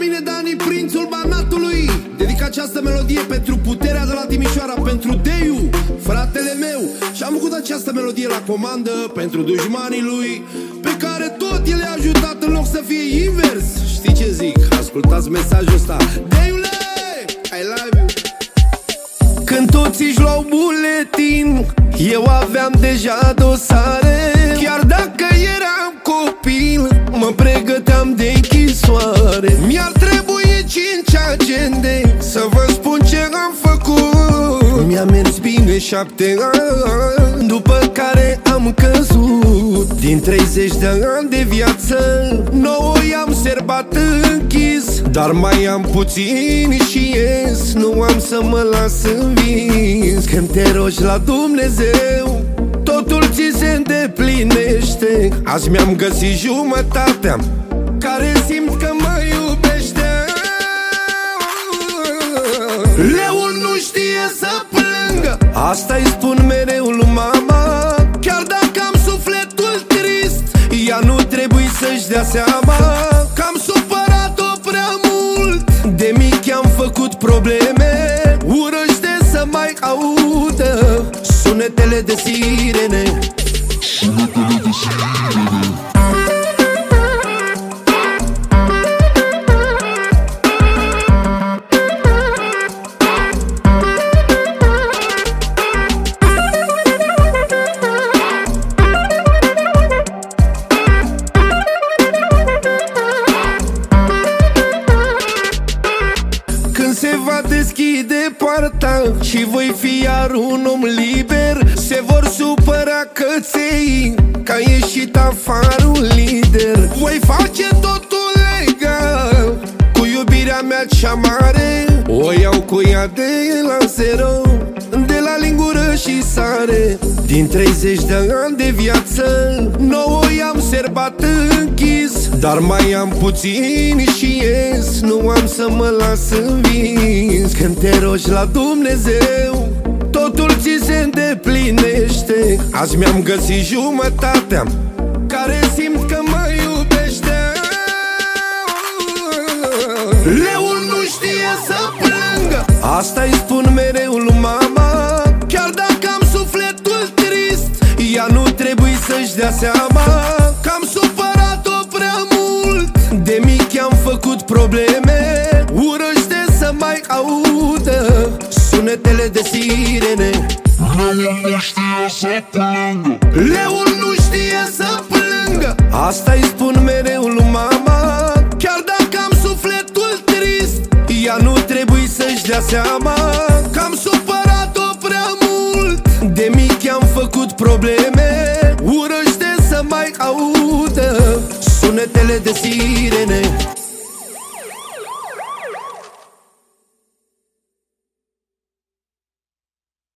mine Dani, prințul Banatului. Dedic această melodie pentru Puterea de la Timișoara, pentru Deiu, fratele meu. Și am făcut această melodie la comandă pentru dușmanii lui, pe care tot el i-a ajutat în loc să fie invers. Știi ce zic? Ascultați mesajul ăsta. Deiule, I love you. Când toți își luau buletin, eu aveam deja dosare. Chiar dacă eram copil, mă pregăteam de închisoare. Mi-ar trebui 5 agende să vă spun ce am făcut. Mi-a mers bine 7 ani, după care am căzut. Din 30 de ani de viață, 9 i-am serbat închis. Dar mai am puțin și ies, nu am să mă las învins. Când te rogi la Dumnezeu, totul ți se îndeplinește. Azi mi-am găsit jumătatea care simt că mă iubește. Leul nu știe să plângă, asta-i spun mereu lui mama. Chiar dacă am sufletul trist, ea nu trebuie să-și dea seama că am supărat-o prea mult. De mic i-am făcut probleme, urăște să mai audă sunetele de sirene. Sunetele de sirene. Se va deschide poarta și voi fi iar un om liber. Se vor supăra căței că a ieșit afară un lider. Voi face totul legal cu iubirea mea cea mare. O iau cu ea de la zero, de la lingură și sare. Din 30 de ani de viață, 9 i-am serbat închis. Dar mai am puțin și ies, nu am să mă las învins. Când te rogi la Dumnezeu, totul ți se îndeplinește. Azi mi-am găsit jumătatea care simt că mă iubește. Leul nu știe să plângă, asta-i spun mereu lui mama. Chiar dacă am sufletul trist, ea nu trebuie să-și dea seama că am supărat-o prea mult. De mic i-am făcut probleme, urăște să mai audă sunetele de sirene. Leul nu știe să plângă, leul nu știe să plângă, asta-i spun mereu lui mama. Chiar dacă am sufletul trist, ea nu trebuie să-și dea seama că am supărat-o prea mult. De mic i-am făcut probleme, urăște să mai audă sunetele de sirene.